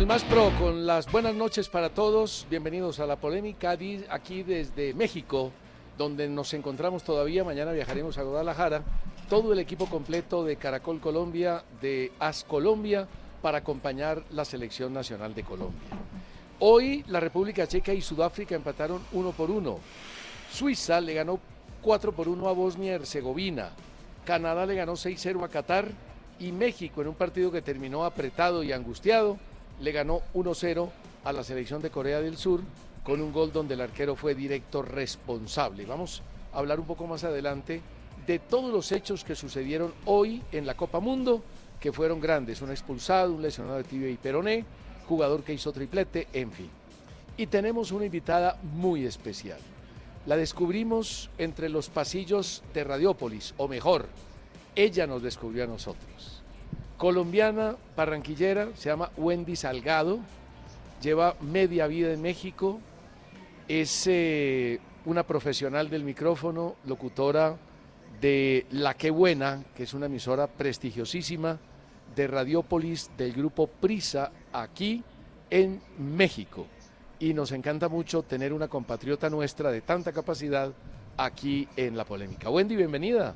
el más pro, con las buenas noches para todos. Bienvenidos a La Polémica, aquí desde México, donde nos encontramos todavía. Mañana viajaremos a Guadalajara. Todo el equipo completo de Caracol Colombia, de AS Colombia, para acompañar la selección nacional de Colombia. Hoy la República Checa y Sudáfrica empataron 1-1. Suiza le ganó 4-1 a Bosnia y Herzegovina. Canadá le ganó 6-0 a Qatar. Y México, en un partido que terminó apretado y angustiado, le ganó 1-0 a la selección de Corea del Sur, con un gol donde el arquero fue directo responsable. Vamos a hablar un poco más adelante de todos los hechos que sucedieron hoy en la Copa Mundo, que fueron grandes: un expulsado, un lesionado de tibia y peroné, jugador que hizo triplete, en fin. Y tenemos una invitada muy especial. La descubrimos entre los pasillos de Radiópolis, o mejor, ella nos descubrió a nosotros. Colombiana, barranquillera, se llama Wendy Salgado, lleva media vida en México, es una profesional del micrófono, locutora de La Qué Buena, que es una emisora prestigiosísima de Radiópolis del grupo Prisa, aquí en México. Y nos encanta mucho tener una compatriota nuestra de tanta capacidad aquí en La Polémica. Wendy, bienvenida.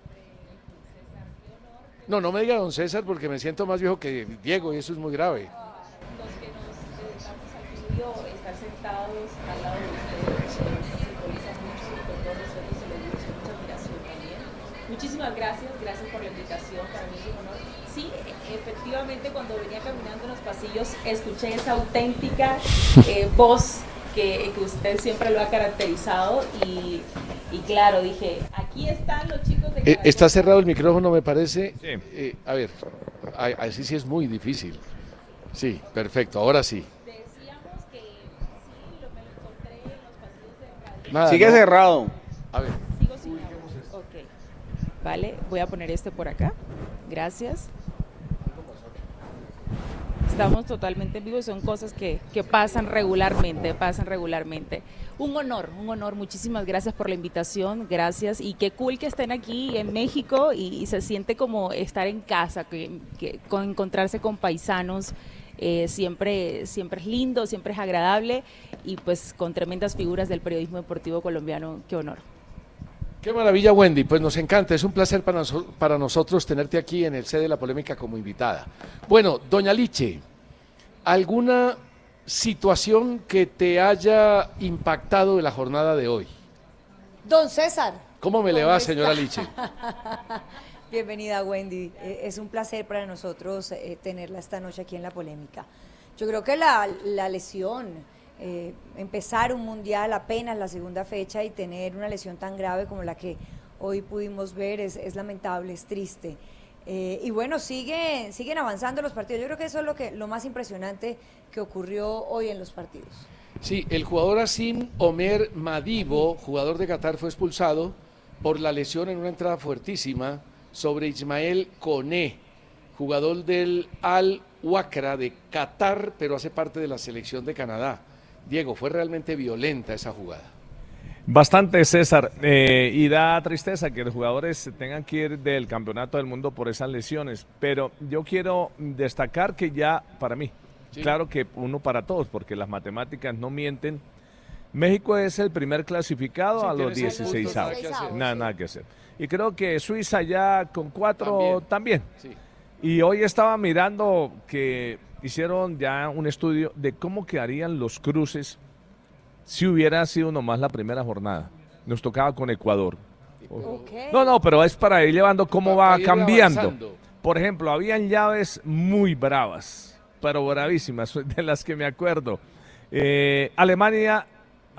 No, no me diga don César, porque me siento más viejo que Diego y eso es muy grave. Los que nos dedicamos al estudio, estar sentados al lado de ustedes, simboliza mucho, y con todos nosotros se lo digo, es mucha admiración también. Muchísimas gracias por la invitación, para mí es un honor. Sí, efectivamente, cuando venía caminando en los pasillos, escuché esa auténtica voz que usted siempre lo ha caracterizado y claro, dije, aquí están los chicos de Caracol. Está cerrado el micrófono, me parece. Sí. A ver, así sí es muy difícil. Sí, perfecto, ahora sí. Decíamos que sí, me lo encontré en los pasillos de radio. Nada, Sigue ¿no? cerrado. A ver. Sigo sin audio. Ok. Vale, voy a poner este por acá. Gracias. Estamos totalmente en vivo y son cosas que pasan regularmente. Un honor, muchísimas gracias por la invitación, gracias, y qué cool que estén aquí en México y se siente como estar en casa, con encontrarse con paisanos, siempre es lindo, siempre es agradable y pues con tremendas figuras del periodismo deportivo colombiano, qué honor. Qué maravilla, Wendy, pues nos encanta, es un placer para nosotros tenerte aquí en el C de La Polémica como invitada. Bueno, doña Liche, ¿alguna situación que te haya impactado de la jornada de hoy? Don César. ¿Cómo me le va, señora Liche? Bienvenida, Wendy. Es un placer para nosotros tenerla esta noche aquí en La Polémica. Yo creo que la lesión, empezar un mundial apenas la segunda fecha y tener una lesión tan grave como la que hoy pudimos ver es lamentable, es triste. Y bueno, siguen avanzando los partidos. Yo creo que eso es lo más impresionante que ocurrió hoy en los partidos. Sí, el jugador Asim Omer Madibo, jugador de Qatar, fue expulsado por la lesión en una entrada fuertísima sobre Ismael Koné, jugador del Al-Wakra de Qatar, pero hace parte de la selección de Canadá. Diego, fue realmente violenta esa jugada. Bastante, César, y da tristeza que los jugadores tengan que ir del campeonato del mundo por esas lesiones, pero yo quiero destacar que ya, para mí, sí, claro que uno para todos, porque las matemáticas no mienten, México es el primer clasificado, sí, a los 16avos, nada que hacer. Y creo que Suiza ya con 4 también. Sí. Y hoy estaba mirando que hicieron ya un estudio de cómo quedarían los cruces si hubiera sido nomás la primera jornada. Nos tocaba con Ecuador. Okay. No, pero es para ir llevando cómo va cambiando. Avanzando. Por ejemplo, habían llaves muy bravas, pero bravísimas, de las que me acuerdo. Alemania,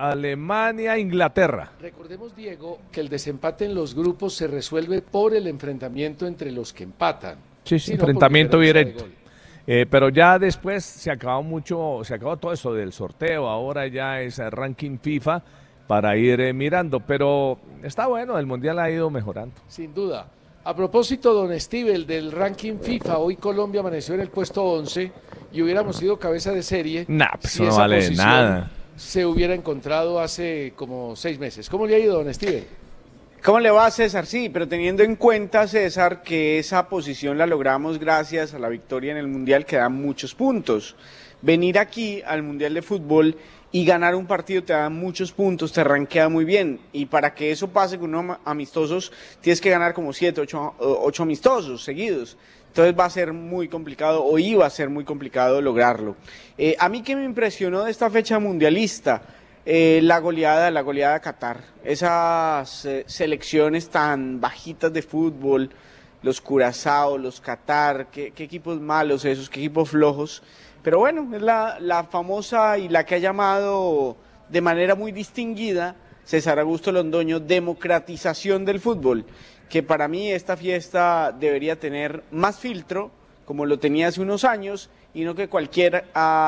Inglaterra. Recordemos, Diego, que el desempate en los grupos se resuelve por el enfrentamiento entre los que empatan. Sí, enfrentamiento directo. Pero ya después se acabó todo eso del sorteo, ahora ya es el ranking FIFA para ir mirando, pero está bueno, el Mundial ha ido mejorando. Sin duda. A propósito, don Steve, del ranking FIFA, hoy Colombia amaneció en el puesto 11 y hubiéramos sido cabeza de serie. Pues si no vale nada. Se hubiera encontrado hace como 6 meses. ¿Cómo le ha ido, don Steve? ¿Cómo le va, César? Sí, pero teniendo en cuenta, César, que esa posición la logramos gracias a la victoria en el Mundial, que da muchos puntos. Venir aquí al Mundial de Fútbol y ganar un partido te da muchos puntos, te rankea muy bien. Y para que eso pase con unos amistosos, tienes que ganar como 7, 8 amistosos seguidos. Entonces va a ser muy complicado, o iba a ser muy complicado lograrlo. A mí que me impresionó de esta fecha mundialista, la goleada a Qatar, esas selecciones tan bajitas de fútbol, los Curazao, los Qatar, qué equipos malos esos, qué equipos flojos, pero bueno, es la famosa y la que ha llamado de manera muy distinguida César Augusto Londoño democratización del fútbol, que para mí esta fiesta debería tener más filtro, como lo tenía hace unos años, y no que cualquiera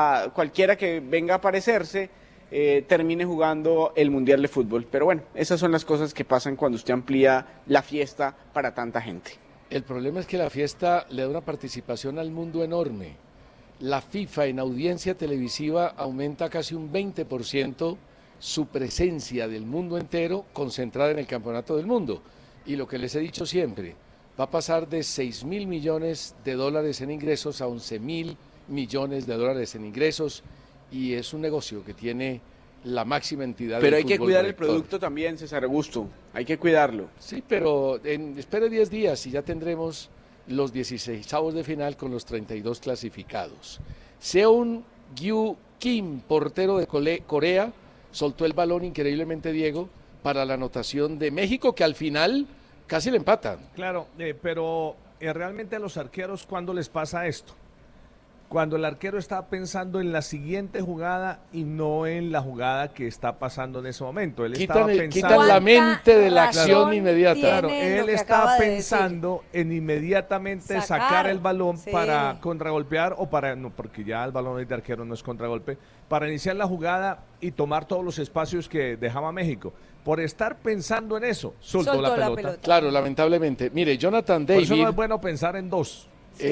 que venga a aparecerse termine jugando el Mundial de Fútbol. Pero bueno, esas son las cosas que pasan cuando usted amplía la fiesta para tanta gente. El problema es que la fiesta le da una participación al mundo enorme. La FIFA en audiencia televisiva aumenta casi un 20% su presencia del mundo entero concentrada en el Campeonato del Mundo. Y lo que les he dicho siempre, va a pasar de 6.000 millones de dólares en ingresos a 11.000 millones de dólares en ingresos, y es un negocio que tiene la máxima entidad. Pero hay que cuidar el producto también, César Augusto, hay que cuidarlo. Sí, pero espere 10 días y ya tendremos los 16avos de final con los 32 clasificados. Seung Gyu Kim, portero de Corea, soltó el balón increíblemente, Diego, para la anotación de México, que al final casi le empatan. Claro, pero realmente a los arqueros, ¿cuándo les pasa esto? Cuando el arquero está pensando en la siguiente jugada y no en la jugada que está pasando en ese momento. Él estaba pensando, quitan la mente de la acción inmediata. Claro, él está pensando en inmediatamente sacar el balón para contragolpear o para, no, porque ya el balón de arquero no es contragolpe, para iniciar la jugada y tomar todos los espacios que dejaba México. Por estar pensando en eso, soltó la pelota. Claro, lamentablemente. Mire, Jonathan David. Por eso no es bueno pensar en dos.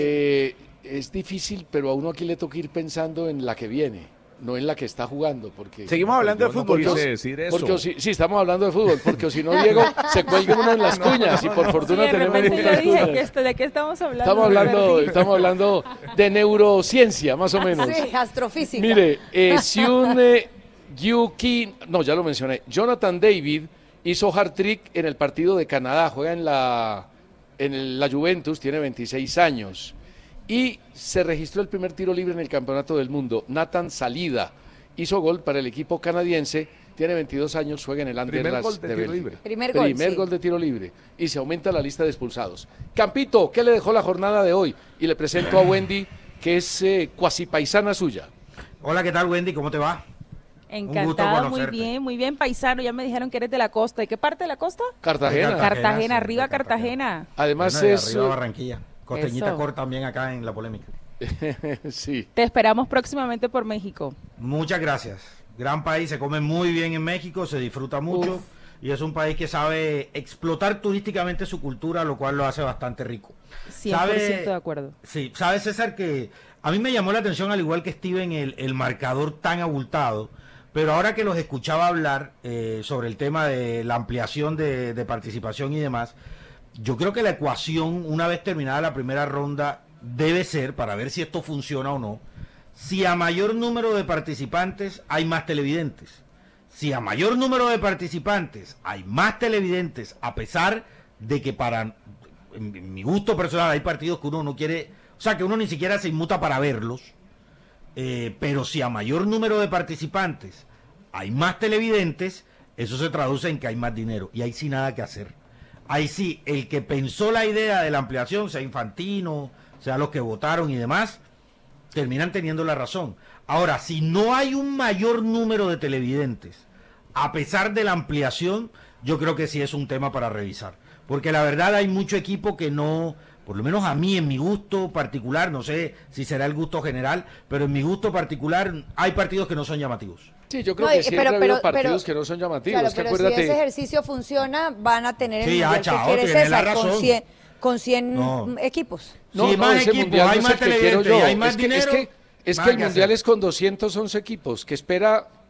Es difícil, pero a uno aquí le toca ir pensando en la que viene, no en la que está jugando. Porque seguimos hablando de fútbol. No quise decir eso. Porque sí, estamos hablando de fútbol, porque si no, Diego, se cuelga uno en las cuñas, y por fortuna tenemos muchas cuñas. ¿De qué estamos hablando? Estamos hablando de neurociencia, más o menos. Sí, astrofísica. Mire, Seung Gyu Kim, no, ya lo mencioné, Jonathan David hizo hat-trick en el partido de Canadá, juega en la Juventus, tiene 26 años. Y se registró el primer tiro libre en el Campeonato del Mundo. Nathan Salida hizo gol para el equipo canadiense, tiene 22 años, juega en el Anderlecht de Bélgica. Primer gol de tiro libre. Y se aumenta la lista de expulsados. Campito, ¿qué le dejó la jornada de hoy? Y le presento a Wendy, que es cuasi paisana suya. Hola, ¿qué tal, Wendy? ¿Cómo te va? Encantada, muy bien, paisano. Ya me dijeron que eres de la costa. ¿De qué parte de la costa? Cartagena. Cartagena, arriba Cartagena. Además bueno, es... arriba Barranquilla. Costeñita Cor también acá en la polémica. Sí. Te esperamos próximamente por México. Muchas gracias. Gran país, se come muy bien en México, se disfruta mucho y es un país que sabe explotar turísticamente su cultura, lo cual lo hace bastante rico. 100% de acuerdo. Sí, sabe, César, que a mí me llamó la atención, al igual que Steven, el marcador tan abultado, pero ahora que los escuchaba hablar sobre el tema de la ampliación de participación y demás, yo creo que la ecuación, una vez terminada la primera ronda, debe ser, para ver si esto funciona o no, si a mayor número de participantes hay más televidentes. Si a mayor número de participantes hay más televidentes, a pesar de que en mi gusto personal hay partidos que uno no quiere, o sea, que uno ni siquiera se inmuta para verlos, pero si a mayor número de participantes hay más televidentes, eso se traduce en que hay más dinero, y ahí sí nada que hacer. Ahí sí, el que pensó la idea de la ampliación, sea Infantino, sea los que votaron y demás, terminan teniendo la razón. Ahora, si no hay un mayor número de televidentes, a pesar de la ampliación, yo creo que sí es un tema para revisar. Porque la verdad hay mucho equipo que no, por lo menos a mí, en mi gusto particular, no sé si será el gusto general, pero en mi gusto particular hay partidos que no son llamativos. Sí, yo creo que siempre ha habido partidos que no son llamativos. Claro, pero acuérdate... si ese ejercicio funciona, van a tener el mundial que quiere César con 100 equipos. No, más equipos, hay más televidentes y hay más dinero. Es que el mundial es con 211 equipos, que espera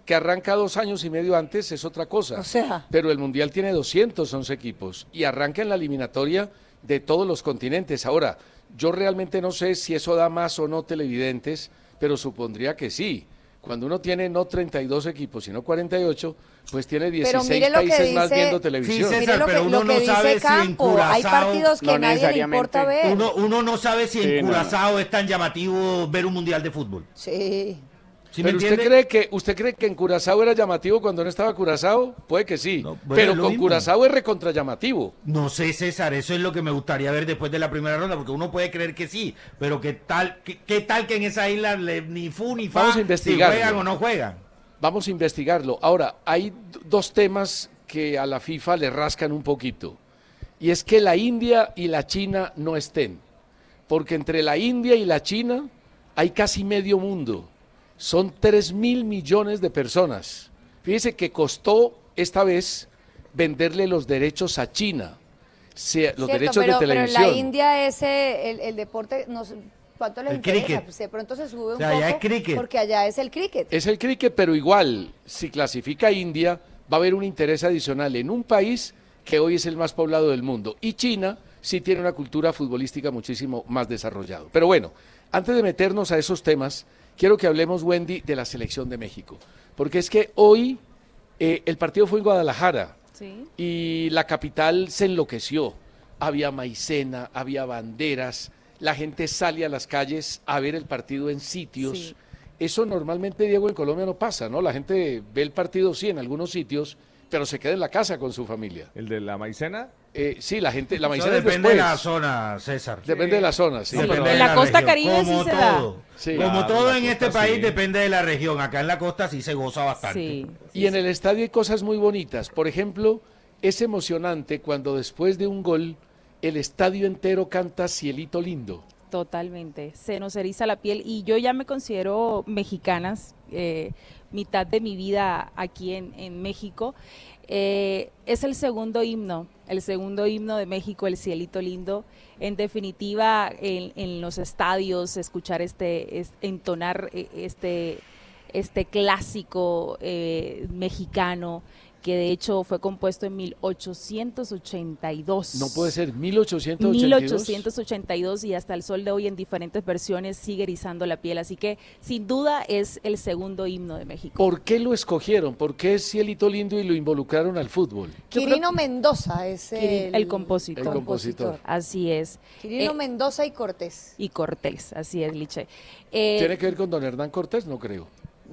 Que arranca 2 años y medio antes es otra cosa. O sea. Pero el Mundial tiene 211 equipos y arranca en la eliminatoria de todos los continentes. Ahora, yo realmente no sé si eso da más o no televidentes, pero supondría que sí. Cuando uno tiene no 32 equipos, sino 48, pues tiene 16 países más viendo televisión. Sí, César, pero uno no sabe si en Curazao... Hay partidos que nadie le importa ver. Uno no sabe si en Curazao es tan llamativo ver un mundial de fútbol. Sí. ¿Sí pero usted cree que en Curazao era llamativo cuando no estaba Curazao, puede que sí, no, bueno, pero con Curazao es recontra llamativo. No sé, César, eso es lo que me gustaría ver después de la primera ronda, porque uno puede creer que sí, pero qué tal que en esa isla ni fu ni fa, vamos a investigarlo. Si juegan o no juegan. Vamos a investigarlo. Ahora, hay 2 temas que a la FIFA le rascan un poquito, y es que la India y la China no estén, porque entre la India y la China hay casi medio mundo. Son 3.000 millones de personas. Fíjese que costó esta vez venderle los derechos a China, los derechos de televisión. Pero en la India el deporte, ¿cuánto les interesa? Pues de pronto se sube un poco, allá es cricket. Porque allá es el cricket. Es el cricket, pero igual, si clasifica India, va a haber un interés adicional en un país que hoy es el más poblado del mundo. Y China sí tiene una cultura futbolística muchísimo más desarrollada. Pero bueno, antes de meternos a esos temas, quiero que hablemos, Wendy, de la selección de México, porque es que hoy el partido fue en Guadalajara y la capital se enloqueció. Había maicena, había banderas, la gente sale a las calles a ver el partido en sitios. Sí. Eso normalmente, Diego, en Colombia no pasa, ¿no? La gente ve el partido, sí, en algunos sitios, pero se queda en la casa con su familia. ¿El de la maicena? Sí, la maicena depende de la zona, César. Depende de la zona, sí. En la costa caribe sí se da. Sí, como todo en este país depende de la región. Acá en la costa sí se goza bastante. Sí, y en el estadio hay cosas muy bonitas. Por ejemplo, es emocionante cuando después de un gol el estadio entero canta Cielito Lindo. Totalmente, se nos eriza la piel y yo ya me considero mexicanas, mitad de mi vida aquí en México. Es el segundo himno de México, el Cielito Lindo. En definitiva, en los estadios, escuchar entonar este clásico mexicano, que de hecho fue compuesto en 1882. No puede ser, 1882. 1882 y hasta el sol de hoy en diferentes versiones sigue erizando la piel, así que sin duda es el segundo himno de México. ¿Por qué lo escogieron? ¿Por qué es Cielito Lindo y lo involucraron al fútbol? Quirino Mendoza es el compositor. El compositor. Así es. Quirino Mendoza y Cortés. Y Cortés, así es, Liche. ¿Tiene que ver con don Hernán Cortés? No creo.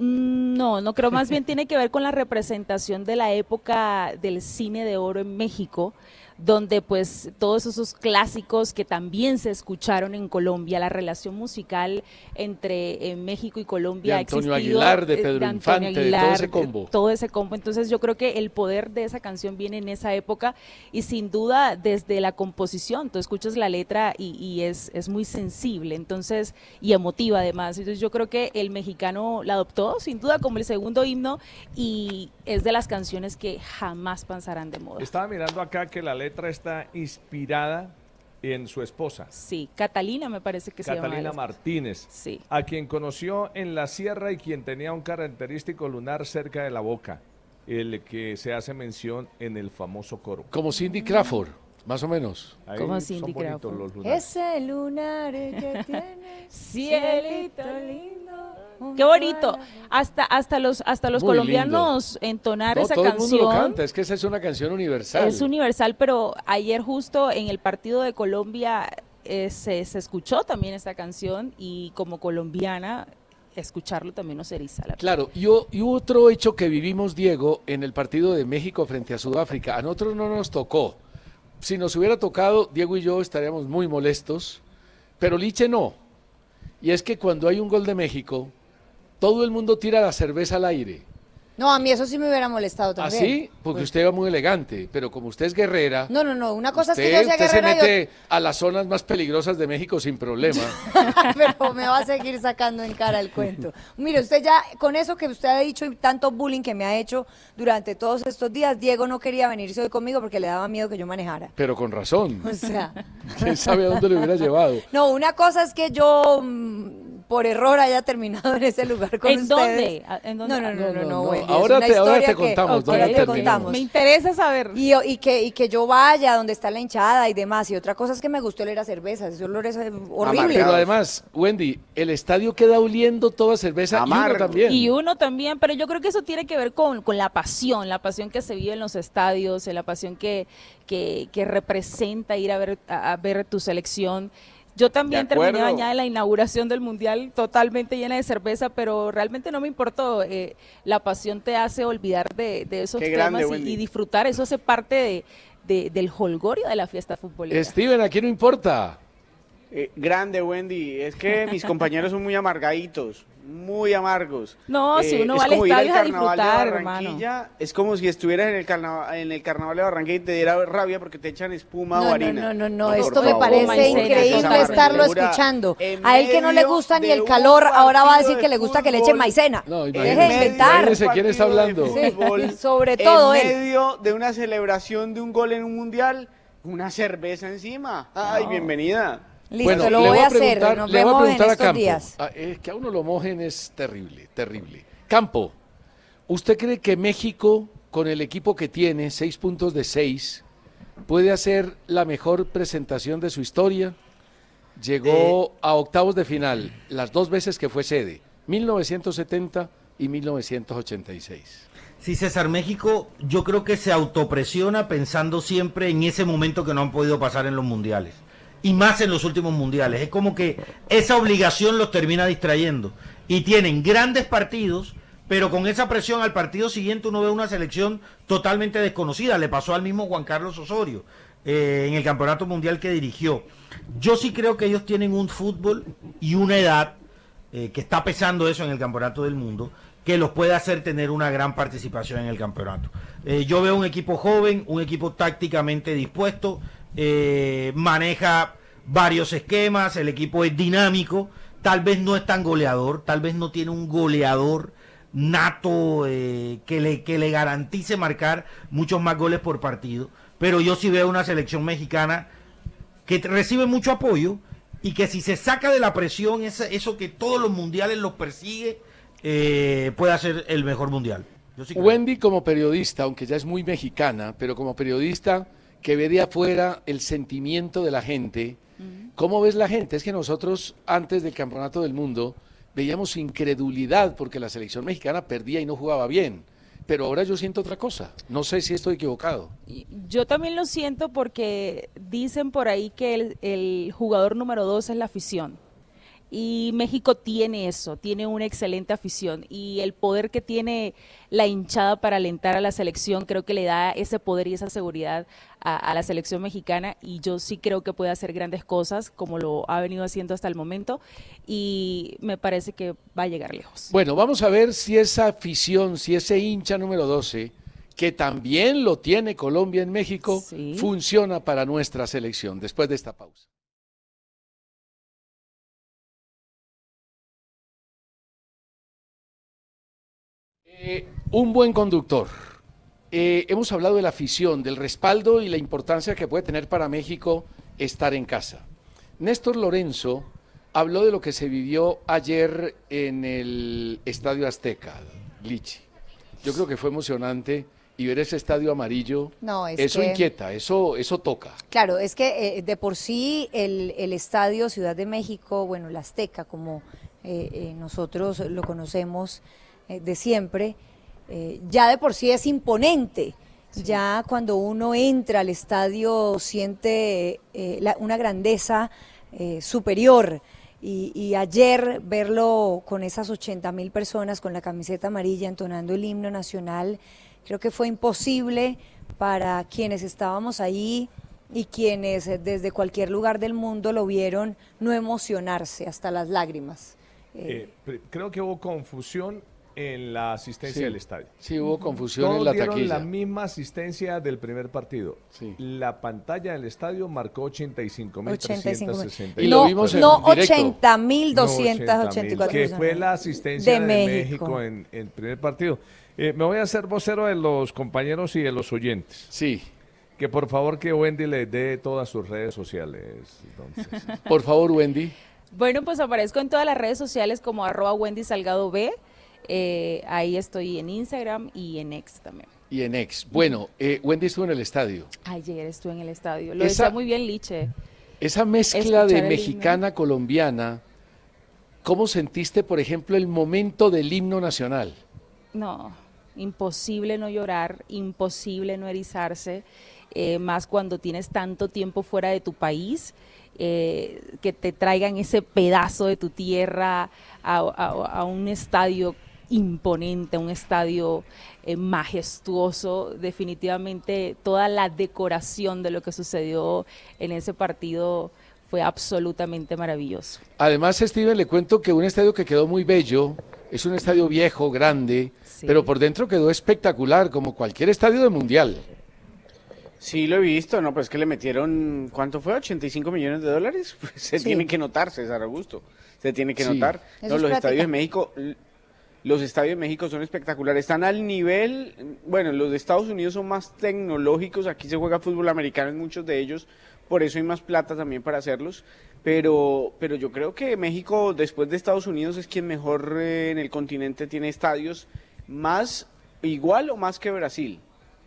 No creo, más bien tiene que ver con la representación de la época del cine de oro en México, donde pues todos esos clásicos que también se escucharon en Colombia, la relación musical entre México y Colombia de Antonio Aguilar, de Pedro Infante, Aguilar, de todo ese combo. Todo ese combo, entonces yo creo que el poder de esa canción viene en esa época y sin duda desde la composición, tú escuchas la letra y es muy sensible, entonces, y emotiva además, entonces yo creo que el mexicano la adoptó sin duda como el segundo himno y es de las canciones que jamás pasarán de moda. Estaba mirando acá que la letra está inspirada en su esposa. Sí, Catalina me parece que se llama. Catalina Martínez, sí. A quien conoció en la sierra y quien tenía un característico lunar cerca de la boca, el que se hace mención en el famoso coro. Como Cindy Crawford, más o menos. Ahí como Cindy Crawford. Los lunares. Ese lunar que tiene cielito lindo. Qué bonito, hasta los colombianos lindo. Entonar esa todo canción. El mundo lo canta, es que esa es una canción universal. Es universal, pero ayer justo en el partido de Colombia se escuchó también esta canción y como colombiana escucharlo también nos eriza la piel. Claro, y otro hecho que vivimos, Diego, en el partido de México frente a Sudáfrica, a nosotros no nos tocó. Si nos hubiera tocado, Diego y yo estaríamos muy molestos, pero Liche no. Y es que cuando hay un gol de México, todo el mundo tira la cerveza al aire. No, a mí eso sí me hubiera molestado también. ¿Ah, sí? Porque usted va muy elegante, pero como usted es guerrera... No, una cosa es que yo sea guerrera... Usted se mete a las zonas más peligrosas de México sin problema. Pero me va a seguir sacando en cara el cuento. Mire, usted ya, con eso que usted ha dicho y tanto bullying que me ha hecho durante todos estos días, Diego no quería venirse hoy conmigo porque le daba miedo que yo manejara. Pero con razón. O sea... ¿Quién sabe a dónde lo hubiera llevado? No, una cosa es que yo... por error haya terminado en ese lugar con ¿En ustedes. dónde? ¿En dónde? No, Wendy, Ahora es una ahora te historia contamos. que, ¿Dónde ahora te terminamos? contamos. Me interesa saber. Y que yo vaya donde está la hinchada y demás. Y otra cosa es que me gustó oler a cerveza. Ese olor es horrible. Pero además, Wendy, el estadio queda oliendo toda cerveza y uno también. Y uno también, pero yo creo que eso tiene que ver con la pasión que se vive en los estadios, la pasión que representa ir a ver tu selección. Yo también terminé bañada en la inauguración del Mundial totalmente llena de cerveza, pero realmente no me importó. La pasión te hace olvidar de esos temas y disfrutar. Eso hace parte del jolgorio de la fiesta futbolera. Steven, aquí no importa. Grande, Wendy. Es que mis compañeros son muy amargaditos, muy amargos. No, si uno va al estadio a disfrutar, hermano. Es como si estuvieras en el carnaval de Barranquilla y te diera rabia porque te echan espuma o harina. No, esto me parece increíble estarlo escuchando. A él que no le gusta ni el calor, ahora va a decir que le gusta que le echen maicena. No, deje de inventar. ¿Quién está hablando? Sí, sobre todo él. En medio de una celebración de un gol en un mundial, una cerveza encima. Ay, bienvenida. Listo, bueno, lo voy a hacer. Nos le voy a vemos en preguntar a estos Campo. días. Es que a uno lo mojen es terrible, terrible. Campo, ¿usted cree que México, con el equipo que tiene, 6 puntos de 6, puede hacer la mejor presentación de su historia? Llegó a octavos de final las 2 veces que fue sede, 1970 y 1986. Sí, César, México yo creo que se autopresiona pensando siempre en ese momento que no han podido pasar en los mundiales. Y más en los últimos mundiales. Es como que esa obligación los termina distrayendo. Y tienen grandes partidos, pero con esa presión al partido siguiente uno ve una selección totalmente desconocida. Le pasó al mismo Juan Carlos Osorio en el campeonato mundial que dirigió. Yo sí creo que ellos tienen un fútbol y una edad que está pesando eso en el campeonato del mundo, que los puede hacer tener una gran participación en el campeonato. Yo veo un equipo joven, un equipo tácticamente dispuesto, maneja varios esquemas, el equipo es dinámico, tal vez no es tan goleador, tal vez no tiene un goleador nato que le garantice marcar muchos más goles por partido, pero yo sí veo una selección mexicana que recibe mucho apoyo y que si se saca de la presión eso que todos los mundiales los persigue, puede hacer el mejor mundial. Yo sí creo. Wendy, como periodista, aunque ya es muy mexicana, pero como periodista que ve de afuera el sentimiento de la gente, ¿cómo ves la gente? Es que nosotros antes del Campeonato del Mundo veíamos incredulidad porque la selección mexicana perdía y no jugaba bien, pero ahora yo siento otra cosa, no sé si estoy equivocado. Yo también lo siento porque dicen por ahí que el jugador número 2 es la afición. Y México tiene eso, tiene una excelente afición y el poder que tiene la hinchada para alentar a la selección creo que le da ese poder y esa seguridad a la selección mexicana y yo sí creo que puede hacer grandes cosas como lo ha venido haciendo hasta el momento y me parece que va a llegar lejos. Bueno, vamos a ver si esa afición, si ese hincha número 12, que también lo tiene Colombia en México, sí, funciona para nuestra selección después de esta pausa. Un buen conductor. Hemos hablado de la afición, del respaldo y la importancia que puede tener para México estar en casa. Néstor Lorenzo habló de lo que se vivió ayer en el Estadio Azteca, Lichi. Yo creo que fue emocionante y ver ese estadio amarillo, eso inquieta, eso toca. Claro, es que de por sí el Estadio Ciudad de México, bueno, el Azteca, como nosotros lo conocemos de siempre, ya de por sí es imponente. Sí. Ya cuando uno entra al estadio siente una grandeza superior y ayer verlo con esas 80,000 personas con la camiseta amarilla entonando el himno nacional, creo que fue imposible para quienes estábamos ahí y quienes desde cualquier lugar del mundo lo vieron no emocionarse hasta las lágrimas. Creo que hubo confusión en la asistencia del estadio. Sí, hubo confusión Todos en la dieron taquilla. la misma asistencia del primer partido. Sí. La pantalla del estadio marcó 85.360. Y lo vimos en no directo. 80.284. Que fue la asistencia de México en el primer partido. Me voy a hacer vocero de los compañeros y de los oyentes. Sí. Que por favor que Wendy le dé todas sus redes sociales. Entonces. Por favor, Wendy. Bueno, pues aparezco en todas las redes sociales como @WendySalgadoB. Ahí estoy en Instagram y en X también. Y en X. Bueno, Wendy estuvo en el estadio. Ayer estuve en el estadio. Lo decía muy bien Liche. Esa mezcla de mexicana-colombiana, ¿cómo sentiste, por ejemplo, el momento del himno nacional? No, imposible no llorar, imposible no erizarse, más cuando tienes tanto tiempo fuera de tu país, que te traigan ese pedazo de tu tierra a un estadio imponente, un estadio majestuoso. Definitivamente toda la decoración de lo que sucedió en ese partido fue absolutamente maravilloso. Además, Steven, le cuento que un estadio que quedó muy bello, es un estadio viejo, grande, sí, pero por dentro quedó espectacular, como cualquier estadio de mundial. Sí, lo he visto, no, pues que le metieron, ¿cuánto fue? $85 millones. Pues se tiene que notar, César Augusto, se tiene que notar. No, los estadios de México, los estadios de México son espectaculares, están al nivel, bueno, los de Estados Unidos son más tecnológicos, aquí se juega fútbol americano en muchos de ellos, por eso hay más plata también para hacerlos, pero yo creo que México, después de Estados Unidos, es quien mejor en el continente tiene estadios más, igual o más que Brasil.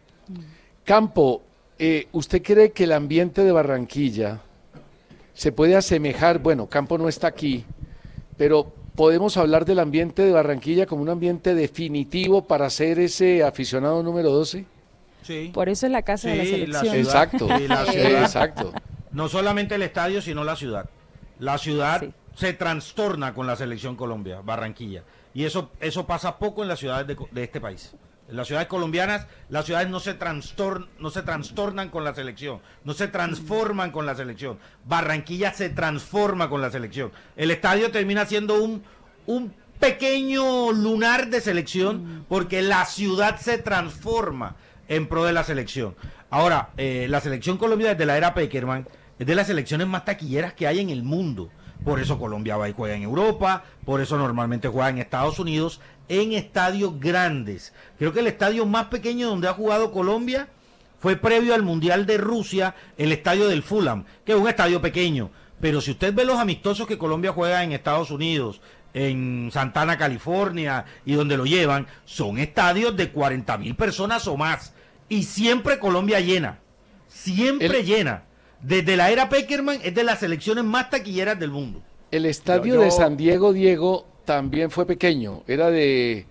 Campo, ¿usted cree que el ambiente de Barranquilla se puede asemejar? Bueno, Campo no está aquí, pero ¿podemos hablar del ambiente de Barranquilla como un ambiente definitivo para ser ese aficionado número 12? Sí. Por eso es la casa de la selección. Exacto, la ciudad. Exacto. No solamente el estadio, sino la ciudad. La ciudad se trastorna con la selección Colombia, Barranquilla. Y eso pasa poco en las ciudades de este país. En las ciudades colombianas, las ciudades no se trastornan con la selección, no se transforman con la selección. Barranquilla se transforma con la selección. El estadio termina siendo un pequeño lunar de selección porque la ciudad se transforma en pro de la selección. Ahora, la selección colombiana desde la era Peckerman es de las selecciones más taquilleras que hay en el mundo. Por eso Colombia va y juega en Europa, por eso normalmente juega en Estados Unidos, en estadios grandes. Creo que el estadio más pequeño donde ha jugado Colombia fue previo al Mundial de Rusia, el estadio del Fulham, que es un estadio pequeño. Pero si usted ve los amistosos que Colombia juega en Estados Unidos, en Santana, California, y donde lo llevan, son estadios de 40,000 personas o más. Y siempre Colombia llena, siempre llena. Desde la era Peckerman es de las selecciones más taquilleras del mundo. El estadio de San Diego, Diego, también fue pequeño, era de...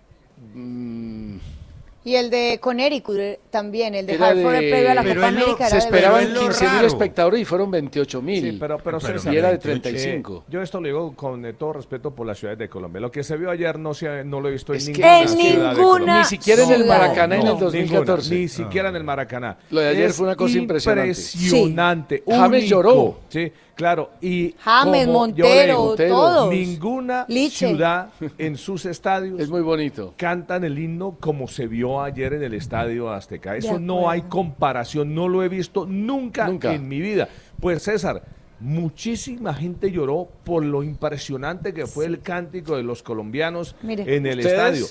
Y el de Connecticut también, el de Hartford previo a la Copa América. Se esperaban 15,000 espectadores y fueron 28,000. Sí, pero y era de 35. Yo esto lo digo con todo respeto por las ciudades de Colombia. Lo que se vio ayer no lo he visto en ninguna ciudad de Colombia. Ni siquiera en el Maracaná en el 2014. Ni siquiera en el Maracaná. Lo de ayer fue una cosa impresionante. Impresionante. James lloró. Sí, claro. Y James, Montero, todos. Ninguna ciudad en sus estadios es muy bonito. Cantan el himno como se vio ayer en el Estadio Azteca. Eso no hay comparación, no lo he visto nunca en mi vida. Pues César, muchísima gente lloró por lo impresionante que fue el cántico de los colombianos en el estadio.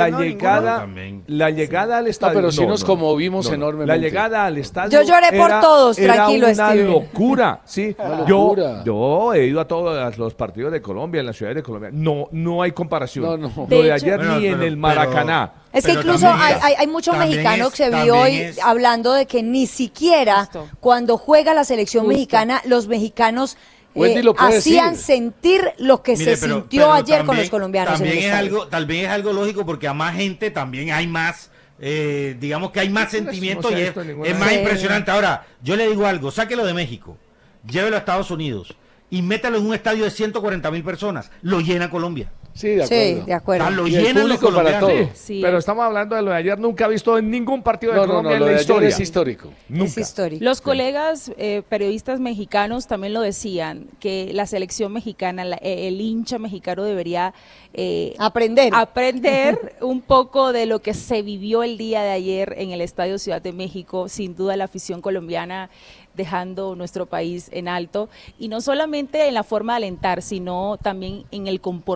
La llegada al estadio. Pero sí nos conmovimos enormemente. La llegada al estadio. Yo lloré por todos, tranquilo, era una Steven. locura, sí. Yo he ido a todos los partidos de Colombia, en las ciudades de Colombia. No hay comparación. Lo de ayer ni en el Maracaná. Es que incluso hay muchos mexicanos que se vio hoy hablando de que ni siquiera cuando juega la selección mexicana, los mexicanos hacían sentir lo que se sintió ayer con los colombianos. También es algo lógico porque a más gente también hay más, digamos que hay más sentimiento y es más impresionante. Ahora, yo le digo algo, sáquelo de México, llévelo a Estados Unidos y métalo en un estadio de 140,000 personas, lo llena Colombia. Sí, de acuerdo. Sí, de acuerdo. Lo llenan los para todo. Sí. Pero estamos hablando de lo de ayer. Nunca he visto en ningún partido de Colombia en la historia. Es histórico. Nunca. Es histórico. Los colegas periodistas mexicanos también lo decían, que la selección mexicana, el hincha mexicano debería aprender un poco de lo que se vivió el día de ayer en el Estadio Ciudad de México. Sin duda la afición colombiana dejando nuestro país en alto, y no solamente en la forma de alentar, sino también en el comportamiento.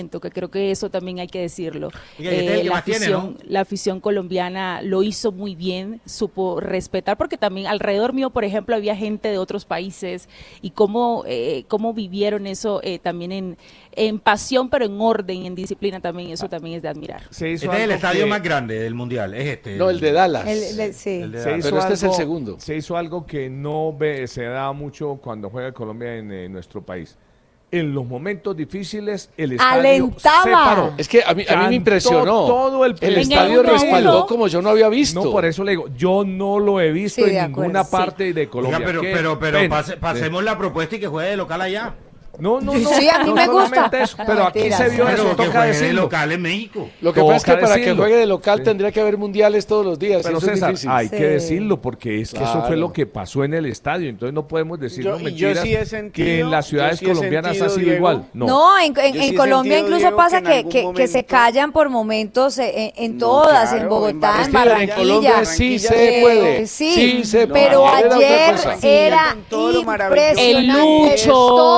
momento, que creo que eso también hay que decirlo. Y este es el que más tiene, ¿no? La afición colombiana lo hizo muy bien, supo respetar, porque también alrededor mío, por ejemplo, había gente de otros países y cómo vivieron eso también en pasión, pero en orden, en disciplina también, eso también es de admirar. Este es el estadio más grande del Mundial, es este. No, el de Dallas. Sí. El de Dallas. Pero este es el segundo. Se hizo algo que se da mucho cuando juega Colombia en nuestro país. En los momentos difíciles, el estadio Alentaba. se paró. Es que a mí me impresionó. Todo el estadio respaldó como yo no había visto. No, por eso le digo, yo no lo he visto Sí, en de ninguna acuerdo, parte de Colombia. Oiga, Qué pero pena. pasemos la propuesta y que juegue de local allá. No. Sí, a mí no me solamente gusta. eso, pero aquí Mentiras. se vio Pero eso, que toca juegue de decirlo. local en México. Lo que pasa es que Toca para que decirlo. juegue de local Sí. tendría que haber mundiales todos los días. Pero Eso es César, difícil. hay Sí. que decirlo porque es que eso fue Claro. lo que pasó en el estadio. Entonces no podemos decir Yo mentiras sí he sentido- que en las ciudades yo sí he colombianas sentido, ha sido Diego, igual. No, en Yo sí he Colombia sentido, incluso Diego, pasa que en algún que se momento- callan por momentos en No, todas, claro, en Bogotá, en en Barranquilla. En Colombia Barranquilla. sí se puede. Sí, Sí se puede. pero Era otra ayer cosa. era Con todo lo maravilloso El impresionante. Lucho.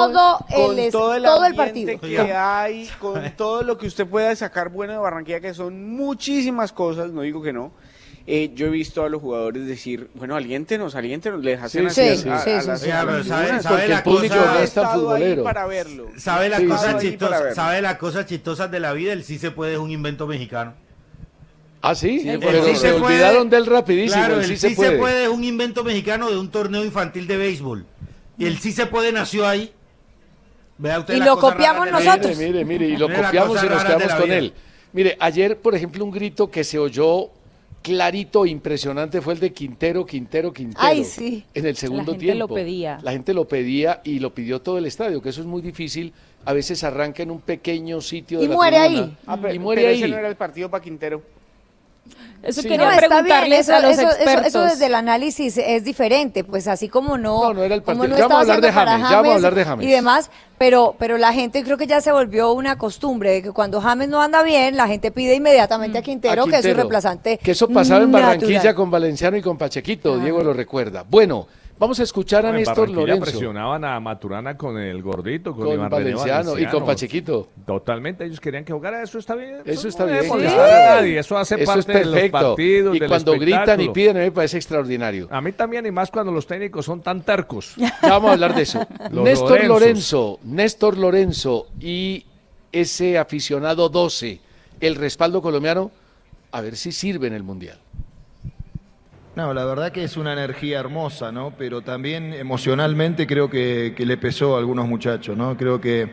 Con todo el ambiente partido. que hay, con todo lo que usted pueda sacar bueno de Barranquilla, que son muchísimas cosas, no digo que no. Yo he visto a los jugadores decir, bueno, aliéntenos, les hacen Sí, así sí, a sí, las sí. Oiga, pero sabe Porque la el público cosa- no he es tan estado ahí futbolero. para verlo. ¿Sabe las Sí, cosas sí. Ahí para chistosas? verlo. ¿Sabe las cosas chistosas de la vida? El sí se puede es un invento mexicano. ¿Ah, sí? el Pero sí se se puede- olvidaron del rapidísimo. Claro, el sí se puede. es un invento mexicano de un torneo infantil de béisbol. Y el sí se puede nació ahí. Vea usted Y las lo cosas copiamos raras de la vida. nosotros. Mire, y lo Mire las copiamos y cosas nos raras de quedamos la con vida. él. Mire, ayer, por ejemplo, un grito que se oyó clarito, impresionante, fue el de Quintero. Ay, sí. En el segundo La gente tiempo. lo pedía. La gente lo pedía y lo pidió todo el estadio, que eso es muy difícil. A veces arranca en un pequeño sitio de Y la muere tribuna, ahí. y muere pero ahí. ese no era el partido para Quintero. Eso Sí. quería No, está bien, preguntarles a los expertos. eso desde el análisis es diferente, pues así como No, no era el como partido. no Ya vamos a estaba hablar de haciendo para James, ya vamos a hablar de James. y demás, pero la gente creo que ya se volvió una costumbre de que cuando James no anda bien, la gente pide inmediatamente a Quintero, A que es su Quintero. reemplazante. Que eso pasaba en Barranquilla natural. con Valenciano y con Pachequito, Diego lo recuerda. Bueno, vamos a escuchar a En Néstor Barranquilla Lorenzo presionaban a Maturana con el gordito, con con Iván René Valenciano y con Pachequito. Totalmente, ellos querían que jugara, eso está bien. Eso no está debe bien. molestar claro. a nadie, eso hace Eso es parte de los perfecto. partidos, Y del cuando gritan y espectáculo. piden, a mí me parece extraordinario. A mí también, y más cuando los técnicos son tan tercos. Ya vamos a hablar de eso. Los Néstor Lorenzo y ese aficionado 12, el respaldo colombiano, a ver si sirve en el Mundial. No, la verdad que es una energía hermosa, ¿no? Pero también emocionalmente creo que le pesó a algunos muchachos, ¿no? Creo que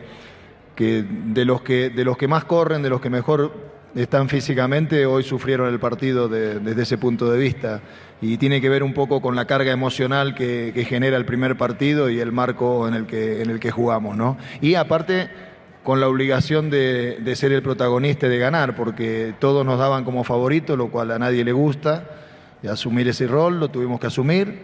de los que más corren, de los que mejor están físicamente, hoy sufrieron el partido desde ese punto de vista. Y tiene que ver un poco con la carga emocional que genera el primer partido y el marco en el que jugamos, ¿no? Y aparte, con la obligación de ser el protagonista y de ganar, porque todos nos daban como favorito, lo cual a nadie le gusta. Y asumir ese rol, lo tuvimos que asumir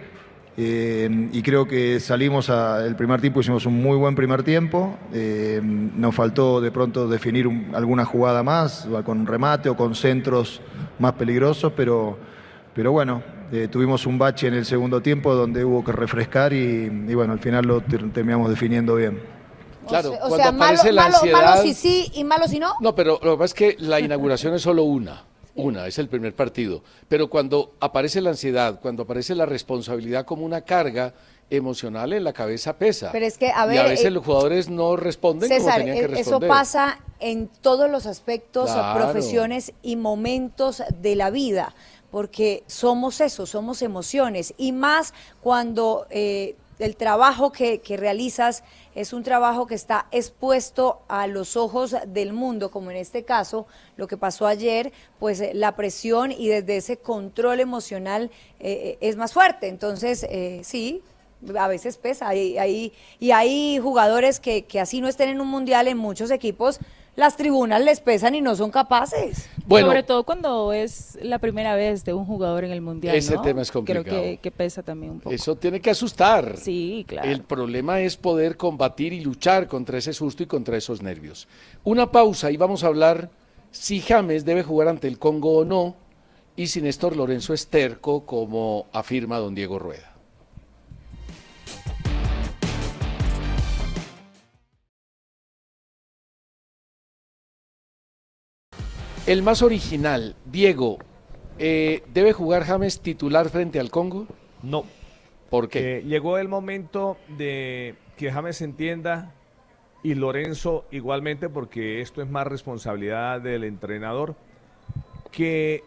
y creo que salimos el primer tiempo, hicimos un muy buen primer tiempo, nos faltó de pronto definir alguna jugada más, o con remate o con centros más peligrosos, pero bueno, tuvimos un bache en el segundo tiempo donde hubo que refrescar y bueno, al final lo terminamos definiendo bien. Claro, o sea, cuando aparece la malo ansiedad... si sí y malo si no. No, pero lo que pasa es que la inauguración es solo una, es el primer partido. Pero cuando aparece la ansiedad, cuando aparece la responsabilidad como una carga emocional, en la cabeza pesa. Pero es que, a y ver, a veces los jugadores no responden como César, tenían que eso responder. pasa en todos los aspectos, Claro. profesiones y momentos de la vida, porque somos eso, somos emociones, y más cuando el trabajo que realizas es un trabajo que está expuesto a los ojos del mundo, como en este caso, lo que pasó ayer, pues la presión y desde ese control emocional es más fuerte. Entonces, sí, a veces pesa. Y hay jugadores que así no estén en un mundial, en muchos equipos, las tribunas les pesan y no son capaces. Bueno, Sobre todo cuando es la primera vez de un jugador en el Mundial, Ese ¿no? tema es complicado. Creo que pesa también un poco. eso tiene que asustar. Sí, claro. El problema es poder combatir y luchar contra ese susto y contra esos nervios. Una pausa y vamos a hablar si James debe jugar ante el Congo o no, y si Néstor Lorenzo es terco, como afirma don Diego Rueda. El más original, Diego, ¿debe jugar James titular frente al Congo? No. ¿Por qué? Llegó el momento de que James entienda, y Lorenzo igualmente, porque esto es más responsabilidad del entrenador, que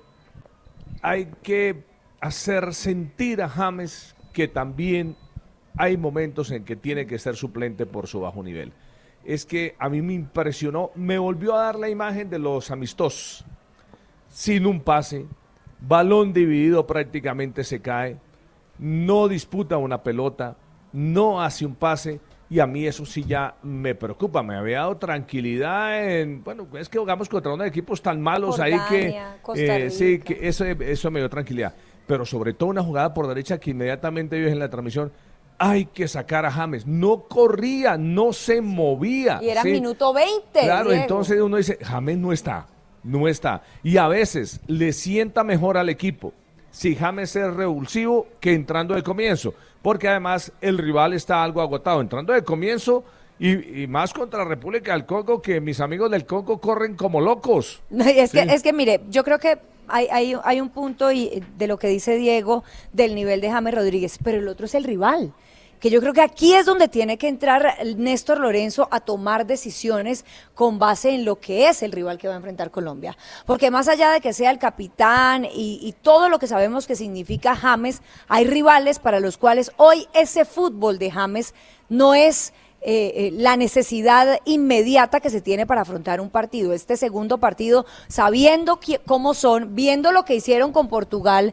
hay que hacer sentir a James que también hay momentos en que tiene que ser suplente por su bajo nivel. Es que a mí me impresionó, me volvió a dar la imagen de los amistosos, sin un pase, balón dividido prácticamente se cae, no disputa una pelota, no hace un pase, y a mí eso sí ya me preocupa. Me había dado tranquilidad bueno, es que jugamos contra unos equipos tan malos Jordania, ahí que sí, que eso me dio tranquilidad, pero sobre todo una jugada por derecha que inmediatamente vio en la transmisión. Hay que sacar a James, no corría, no se movía. Y era ¿sí? minuto 20. Claro, Diego. entonces uno dice, James no está. Y a veces le sienta mejor al equipo si James es revulsivo que entrando de comienzo, porque además el rival está algo agotado. Entrando de comienzo y más contra la República del Congo, que mis amigos del Congo corren como locos. Es que mire, yo creo que hay un punto de lo que dice Diego del nivel de James Rodríguez, pero el otro es el rival. Que yo creo que aquí es donde tiene que entrar Néstor Lorenzo a tomar decisiones con base en lo que es el rival que va a enfrentar Colombia. Porque más allá de que sea el capitán y todo lo que sabemos que significa James, hay rivales para los cuales hoy ese fútbol de James no es la necesidad inmediata que se tiene para afrontar un partido. Este segundo partido, sabiendo cómo son, viendo lo que hicieron con Portugal,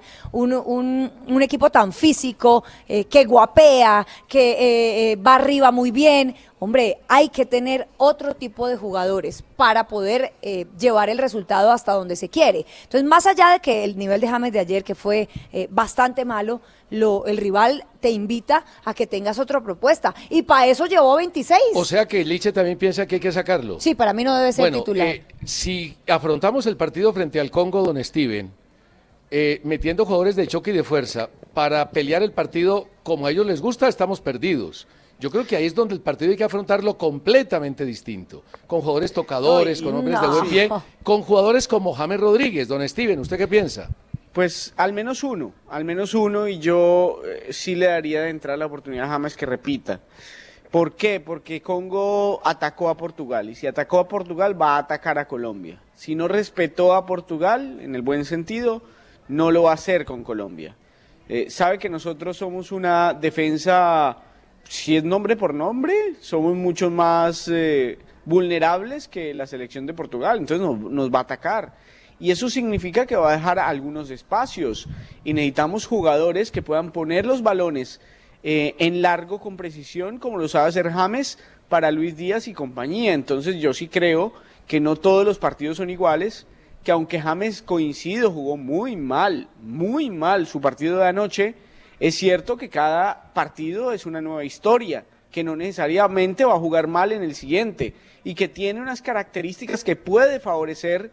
un equipo tan físico, que guapea, que va arriba muy bien. Hombre, hay que tener otro tipo de jugadores para poder llevar el resultado hasta donde se quiere. Entonces, más allá de que el nivel de James de ayer, que fue bastante malo, el rival te invita a que tengas otra propuesta. Y para eso llevó 26. O sea que Liche también piensa que hay que sacarlo. Sí, para mí no debe ser titular. Si afrontamos el partido frente al Congo, don Steven, metiendo jugadores de choque y de fuerza para pelear el partido como a ellos les gusta, estamos perdidos. Yo creo que ahí es donde el partido hay que afrontarlo completamente distinto, con jugadores tocadores, con hombres de buen pie, con jugadores como James Rodríguez. Don Steven, ¿usted qué piensa? Pues al menos uno, y yo sí le daría de entrada la oportunidad a James que repita. ¿Por qué? Porque Congo atacó a Portugal, y si atacó a Portugal va a atacar a Colombia. Si no respetó a Portugal, en el buen sentido, no lo va a hacer con Colombia. Sabe que nosotros somos una defensa, si es nombre por nombre, somos mucho más vulnerables que la selección de Portugal, entonces nos va a atacar. Y eso significa que va a dejar algunos espacios y necesitamos jugadores que puedan poner los balones en largo con precisión, como lo sabe hacer James para Luis Díaz y compañía. Entonces yo sí creo que no todos los partidos son iguales, que aunque James, coincido, jugó muy mal su partido de anoche, es cierto que cada partido es una nueva historia, que no necesariamente va a jugar mal en el siguiente y que tiene unas características que puede favorecer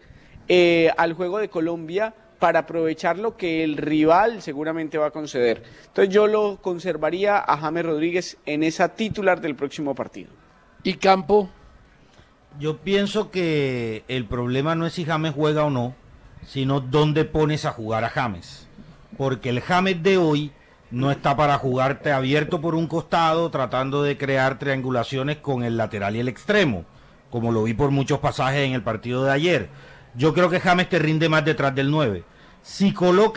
al juego de Colombia para aprovechar lo que el rival seguramente va a conceder. Entonces yo lo conservaría a James Rodríguez en esa titular del próximo partido. ¿Y Campo? Yo pienso que el problema no es si James juega o no, sino dónde pones a jugar a James. Porque el James de hoy no está para jugarte abierto por un costado, tratando de crear triangulaciones con el lateral y el extremo, como lo vi por muchos pasajes en el partido de ayer. Yo creo que James te rinde más detrás del 9. Si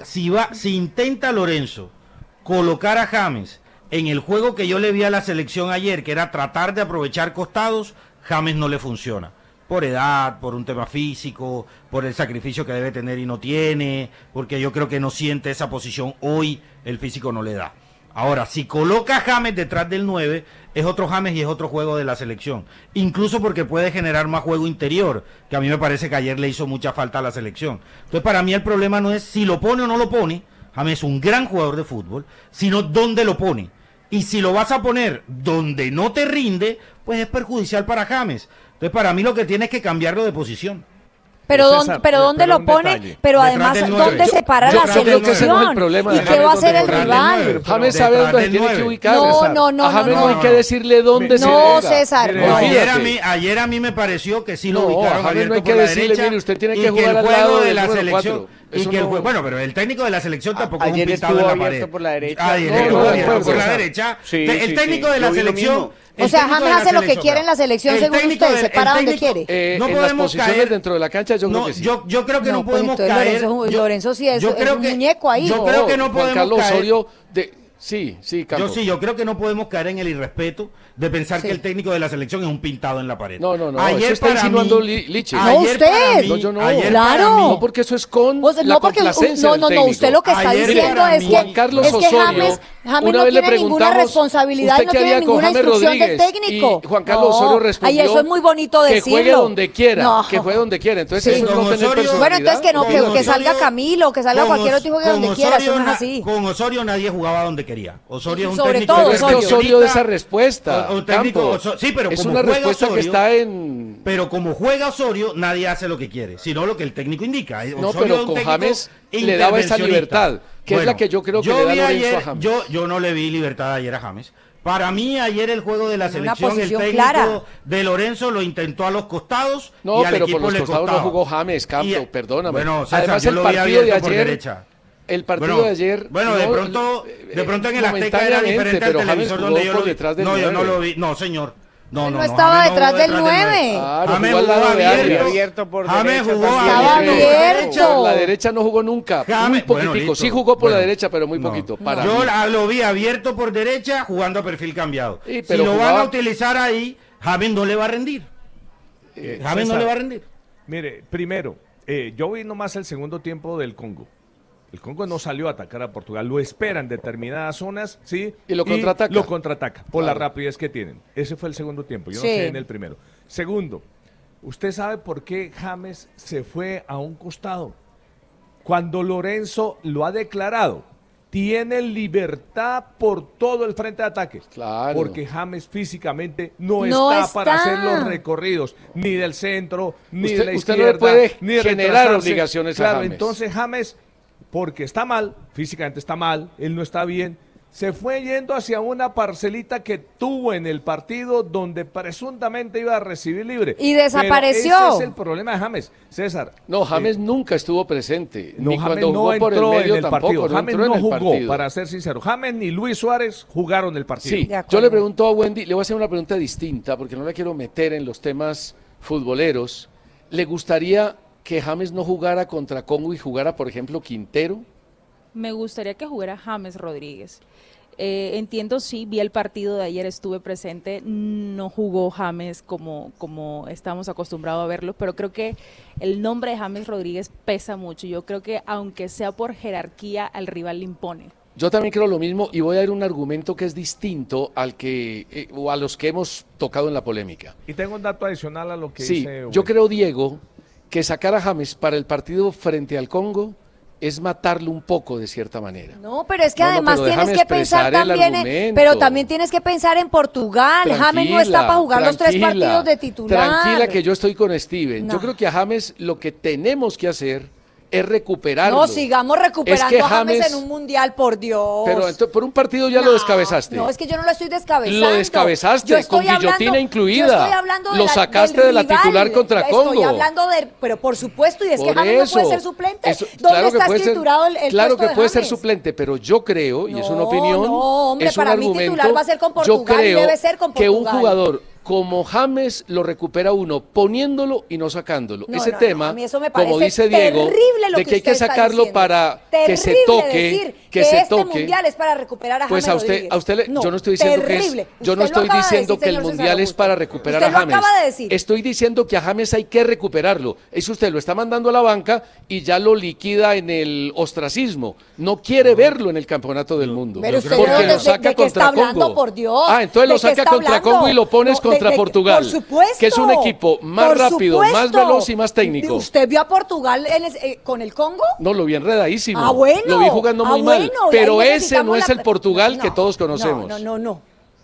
intenta Lorenzo colocar a James en el juego que yo le vi a la selección ayer, que era tratar de aprovechar costados, James no le funciona. Por edad, por un tema físico, por el sacrificio que debe tener y no tiene, porque yo creo que no siente esa posición hoy, el físico no le da. Ahora, si coloca a James detrás del 9, es otro James y es otro juego de la selección. Incluso porque puede generar más juego interior, que a mí me parece que ayer le hizo mucha falta a la selección. Entonces, para mí el problema no es si lo pone o no lo pone. James es un gran jugador de fútbol, sino dónde lo pone. Y si lo vas a poner donde no te rinde, pues es perjudicial para James. Entonces, para mí lo que tiene es que cambiarlo de posición. Pero César, ¿dónde lo un pone? detalle. Pero Detrás además, del nueve. ¿dónde separa yo la creo que ese no es el selección? problema ¿Y de qué James, va a hacer donde el lo rival? James sabe dónde se del tiene que 9. ubicar. No, César. no, no, A James no, no hay no. que decirle dónde se No, ubica. César, Mire, no. Olvídate. Ayer a mí me pareció que sí lo No, ubicaron a James abierto no hay que por la decirle, derecha, mire, usted tiene y que jugar el al juego lado de del la número selección 4. Eso no- bueno, pero el técnico de la selección tampoco es un Ayer pintado estuvo en la pared. abierto por la derecha. Ayer No, estuvo no, de abierto acuerdo, por la César. derecha. Sí, El sí, técnico sí. de la Yo vi lo selección. mismo. O sea, técnico James de la hace lo que selección, quiere en la selección, el según técnico ustedes, se para donde técnico- quiere. no en las podemos posiciones caer. dentro de la cancha yo creo No, que sí. yo creo que no No, pues podemos entonces caer. Lorenzo sí es yo creo un que- muñeco ahí. Yo creo que no Juan podemos Carlos caer. Osorio sí, Campos. Yo creo que no podemos caer en el irrespeto de pensar Sí. que el técnico de la selección es un pintado en la pared. No, eso Ayer está para insinuando mí- Liche. No, ayer usted. para mí- No, yo no. ayer Claro. para mí- No, porque eso es con O sea, la no, porque complacencia del no, técnico. usted lo que está Ayer diciendo para es mí- que, Juan Carlos es que Osorio, James una vez le no tiene ninguna preguntamos, responsabilidad, ¿usted no qué tiene haría con ninguna James instrucción del Rodríguez? técnico. Y Juan Carlos No, Osorio respondió ay, eso es muy bonito que decirlo. juegue donde quiera, No. que juegue donde quiera. Entonces Sí. eso es no Con tener Osorio- personalidad. Bueno, entonces Con que salga Osorio- Camilo, que salga con cualquier Os- otro hijo que con donde quiera, eso no es Osorio así. Con Osorio nadie jugaba donde quería. Osorio es un Sobre técnico todo Pero es que Osorio. Osorio de esa respuesta. Un técnico Campos. sí, pero es como una juega respuesta que Osorio- está en... Pero como juega Osorio, nadie hace lo que quiere, sino lo que el técnico indica. No, Osorio es pero un con técnico James le daba esa intervencionista. libertad, que es la que yo creo que le da vi Lorenzo ayer- a James. Yo no le vi libertad ayer a James. Para mí ayer el juego de la Una selección, el posición técnico clara. de Lorenzo lo intentó a los costados No, y al pero equipo por los le costados no costaba. jugó James, Campo, Y- perdóname. Bueno, César, Además yo el lo vi partido de abierto por ayer, derecha. el partido Bueno, de ayer. bueno, no, de pronto en el Azteca era momentáneamente, diferente al pero James televisor jugó donde yo por lo vi. detrás del No, yo no 9. lo vi. No, señor. No, Él no, no no, estaba James no detrás jugó del del 9. Claro, James jugó al lado jugó de abierto. Arias. Abierto por James derecha jugó también. Estaba abierto. Por la derecha no jugó nunca, James- muy bueno, poquitico. listo. Sí jugó por la Bueno, derecha, pero muy no. poquito. Para Yo mí. lo vi abierto por derecha jugando a perfil cambiado. Sí, Si pero lo van jugaba- a utilizar ahí, James no le va a rendir. James no César, le va a rendir. Mire, primero, yo vi nomás el segundo tiempo del Congo. El Congo no salió a atacar a Portugal, lo espera en determinadas zonas, ¿sí? Y lo contraataca. Lo contraataca, por Claro. la rapidez que tienen. Ese fue el segundo tiempo, yo Sí. no sé en el primero. Segundo, ¿usted sabe por qué James se fue a un costado? Cuando Lorenzo lo ha declarado, tiene libertad por todo el frente de ataque. Claro. Porque James físicamente no, No está para está. hacer los recorridos, ni del centro, ni Usted- de la usted no izquierda, le puede ni de generar retrasarse. obligaciones a Claro, James. entonces James, porque está mal, físicamente está mal, él no está bien, se fue yendo hacia una parcelita que tuvo en el partido donde presuntamente iba a recibir libre. Y Pero desapareció. ese es el problema de James. César. No, James nunca estuvo presente. No, ni James cuando no jugó por el entró medio en el tampoco. partido. No James entró en no el jugó, partido. para ser sincero. James ni Luis Suárez jugaron el partido. Sí, De acuerdo. yo le pregunto a Wendy, le voy a hacer una pregunta distinta porque no la quiero meter en los temas futboleros. ¿Le gustaría que James no jugara contra Congo y jugara, por ejemplo, Quintero? Me gustaría que jugara James Rodríguez. Entiendo, sí, vi el partido de ayer, estuve presente, no jugó James como estamos acostumbrados a verlo, pero creo que el nombre de James Rodríguez pesa mucho. Yo creo que aunque sea por jerarquía, al rival le impone. Yo también creo lo mismo y voy a dar un argumento que es distinto al que o a los que hemos tocado en la polémica. Y tengo un dato adicional a lo que Sí, dice. yo Wendy. creo, Diego, que sacar a James para el partido frente al Congo es matarlo un poco de cierta manera. No, pero es que No, no, además pero tienes déjame que pensar expresar el también, argumento. pero también tienes que pensar en Portugal. James no está para jugar los 3 tranquila, partidos de titular. Tranquila que yo estoy con Steven. No. Yo creo que a James lo que tenemos que hacer es recuperarlo. No, sigamos recuperando Es que a James James- en un mundial, por Dios. Pero por un partido ya No, lo descabezaste. No, es que yo no lo estoy descabezando. Lo descabezaste, Yo estoy con guillotina hablando- incluida. yo estoy hablando Lo sacaste de la rival. titular contra Estoy Congo. hablando pero por supuesto, y es que Por James no puede eso. ser suplente. Eso- ¿Dónde claro que está puede ser- escriturado el Claro puesto que de puede ser James? suplente, pero yo creo, y es una No, opinión, no, hombre, es un para mí argumento, titular va a ser con yo Portugal y creo debe ser con que un Portugal. jugador como James lo recupera uno poniéndolo y no sacándolo. No, Ese no, no, tema, a mí eso me como parece dice Diego, terrible lo de que que hay que usted está sacarlo diciendo. para que se Terrible toque, decir que se este toque. mundial es para recuperar a Pues James a Rodríguez. usted yo no estoy diciendo terrible. que yo no Usted lo estoy acaba de diciendo decir, que el señor César mundial es Augusto. para recuperar Usted a James. lo acaba de decir. Estoy diciendo que a James hay que recuperarlo. Eso usted lo está mandando a la banca y ya lo liquida en el ostracismo. No quiere verlo en el campeonato del mundo. Pero usted porque de lo saca qué está contra hablando, Congo. por Dios. Ah, entonces lo ¿De qué saca está contra hablando? Congo y lo pones No, contra Portugal. Por supuesto. Que es un equipo más Por rápido, más supuesto. veloz y más técnico. ¿Usted vio a Portugal con el Congo? No, lo vi enredadísimo. Ah, bueno. Lo vi jugando muy mal. Bueno, y Pero ahí ese no necesitamos es la- el Portugal que No, todos conocemos. No.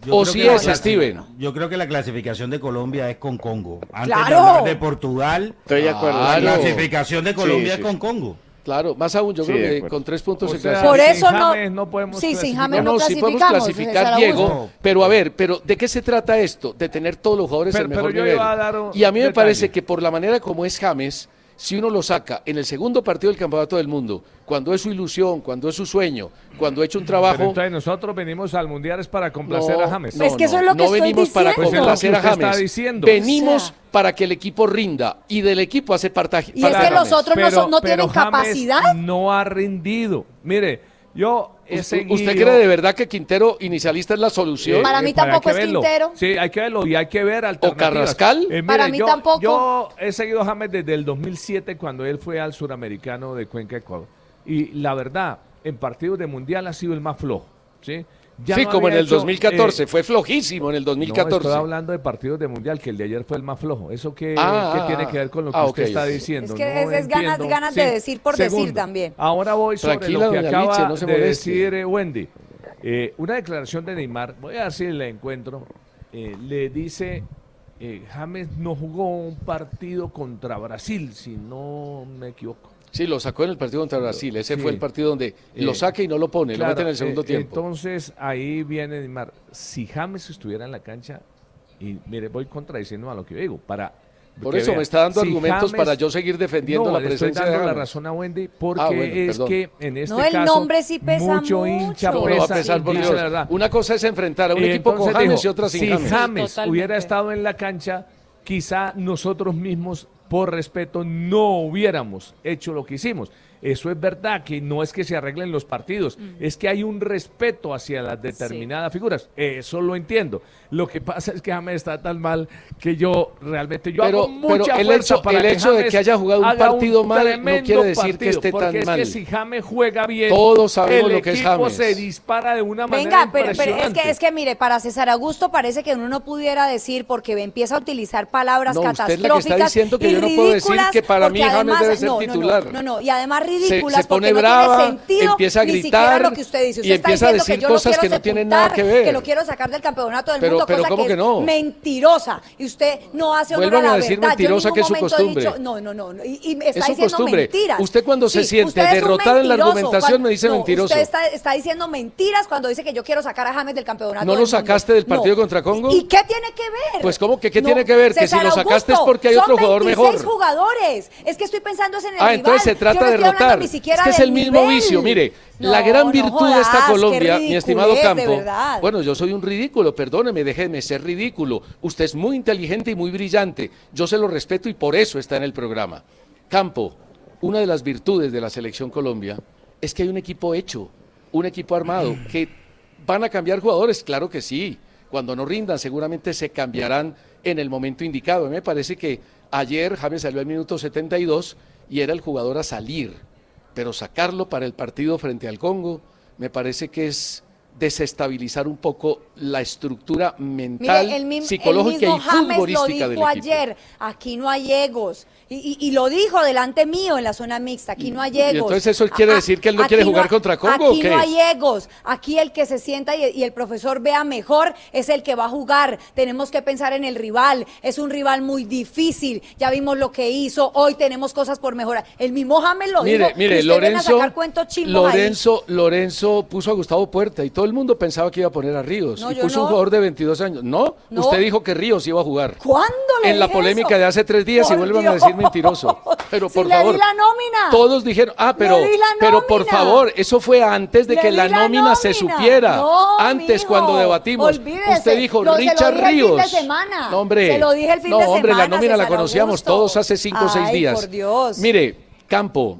O si es Steven. Yo creo que la clasificación de Colombia es con Congo. Antes ¡Claro! de hablar de Portugal, Estoy de acuerdo. la Claro. clasificación de Colombia Sí, es con Congo. Claro, más aún, yo Sí, creo de que acuerdo. con 3 puntos O se sea, clasifica. Por eso sin no- James no podemos Sí, sin clasificar. James No, no sí podemos clasificamos, clasificar, César Diego, Augusto. pero a ver, ¿de qué se trata esto? De tener todos los jugadores Pero- al mejor pero yo nivel. iba a dar un Y a mí me detalle. parece que por la manera como es James, si uno lo saca en el segundo partido del Campeonato del Mundo, cuando es su ilusión, cuando es su sueño, cuando ha hecho un Pero trabajo... entonces nosotros venimos al Mundial es para complacer a James. Es que eso es lo que no estoy venimos para diciendo. complacer Pues a es lo que usted James. está diciendo. Venimos O sea. para que el equipo rinda y del equipo hace parte Y es que los otros no tienen James capacidad. no ha rendido. Mire, yo he seguido... ¿Usted cree de verdad que Quintero inicialista es la solución? Para mí hay tampoco que es verlo. Quintero. Sí, hay que verlo y hay que ver alternativas. Carrascal? Para mí yo, tampoco. Yo he seguido a James desde el 2007 cuando él fue al Suramericano de Cuenca, Ecuador. Y la verdad, en partidos de Mundial ha sido el más flojo. ¿Sí? Ya Sí, no como en había el hecho, 2014, fue flojísimo en el No, 2014. estoy hablando de partidos de Mundial, que el de ayer fue el más flojo. ¿Eso qué tiene que ver con lo que Ah, usted ok, está ok. diciendo? Es que No es entiendo. ganas de decir por decir también. Ahora voy sobre Tranquila, lo que doña acaba Licha, no se de moleste. decir Wendy. Una declaración de Neymar, voy a ver si la encuentro, le dice, James no jugó un partido contra Brasil, si no me equivoco. Sí, lo sacó en el partido contra Brasil. Ese Sí. fue el partido donde lo saca y no lo pone, lo mete en el segundo tiempo. Entonces ahí viene Neymar. Si James estuviera en la cancha, y mire, voy contradiciendo a lo que yo digo, Por que eso vea, me está dando si argumentos James- para yo seguir defendiendo no, la le presencia estoy de dando la James. razón a Wendy porque bueno, es perdón. que en este No, el caso nombre sí pesa mucho hincha mucho. No, no va a pesa, pesar, por dice Dios. la verdad. Una cosa es enfrentar a un equipo con Entonces James dijo, y otra sin si James. James Totalmente. hubiera estado en la cancha, quizá nosotros mismos, por respeto, no hubiéramos hecho lo que hicimos. Eso es verdad, que no es que se arreglen los partidos, es que hay un respeto hacia las determinadas figuras. Eso lo entiendo. Lo que pasa es que James está tan mal que yo realmente hago mucha el fuerza hecho, para el hecho de James que haya jugado un haga partido mal no tremendo quiere decir que partido, esté porque tan es mal. que si James juega bien, Todos sabemos el lo que es equipo James. se dispara de una manera Venga, pero impresionante. es que mire, para César Augusto parece que uno no pudiera decir porque empieza a utilizar palabras No, usted es la que catastróficas está diciendo que y yo no puedo decir ridículas, que para mí porque James además- debe ser titular. No, y además ridículas se pone porque no brava, tiene sentido empieza a ni siquiera gritar lo que usted dice. Usted y está empieza a diciendo decir que yo lo cosas quiero que no tienen sepultar, nada que ver. que lo quiero sacar del campeonato del Pero- mundo, pero cosa ¿cómo que que es no? mentirosa. Y usted no hace honor Vuelvan a la a decir verdad. Yo en mentirosa, ningún que es su momento he costumbre. dicho- no. Y me está Es su diciendo costumbre. mentiras. Usted cuando se siente usted es un derrotada en la mentiroso. argumentación me dice mentiroso. Usted está diciendo mentiras cuando dice que yo quiero sacar a James del campeonato. ¿No del lo mundo. sacaste del partido No. contra Congo? ¿Y qué tiene que ver? Pues, ¿cómo que qué tiene que ver? Que si César lo sacaste es Augusto, porque hay otro jugador son 26 mejor. jugadores. Es que estoy pensando en el rival. Entonces se trata Yo no de estoy hablando derrotar. ni siquiera Es que es del el mismo nivel. vicio. Mire, No, la gran no virtud de esta jodas, qué Colombia, mi estimado ridiculez, de Campo. verdad. Bueno, yo soy un ridículo, perdóneme, déjeme ser ridículo. Usted es muy inteligente y muy brillante. Yo se lo respeto y por eso está en el programa. Campo, una de las virtudes de la Selección Colombia es que hay un equipo hecho, un equipo armado, que van a cambiar jugadores, claro que sí. Cuando no rindan, seguramente se cambiarán en el momento indicado. Me parece que ayer James salió al minuto 72 y era el jugador a salir, pero sacarlo para el partido frente al Congo me parece que es desestabilizar un poco la estructura mental, Mire, psicológica el mismo y James futbolística lo del dijo equipo. ayer, aquí no hay egos. Y lo dijo delante mío en la zona mixta, aquí no hay egos. entonces eso quiere decir que él no Aquí quiere jugar contra Congo, Aquí ¿o qué? no hay egos, aquí el que se sienta y el profesor vea mejor es el que va a jugar. Tenemos que pensar en el rival, es un rival muy difícil, ya vimos lo que hizo, hoy tenemos cosas por mejorar. El mismo James lo dijo, Mire, y usted viene a Lorenzo, sacar cuentos chimbos ahí. Lorenzo puso a Gustavo Puerta y todo el mundo pensaba que iba a poner a Ríos. No, y yo puso no. un jugador de 22 años. No, No. usted dijo que Ríos iba a jugar. ¿Cuándo le En la dije polémica eso? de hace 3 días y Por vuelvan a Dios. decir mentiroso. Pero Si por le favor. di la nómina. Todos dijeron, pero Le di la por nómina. favor, eso fue antes de Le que di la nómina se supiera. No, Antes mijo, cuando debatimos, olvídese. usted dijo Se lo Richard dije el fin de Ríos. semana. No, hombre. Se lo dije el fin no, de hombre, la semana, nómina la César conocíamos Augusto. todos hace 5 o 6 Ay, días. por Dios. Mire, Campo,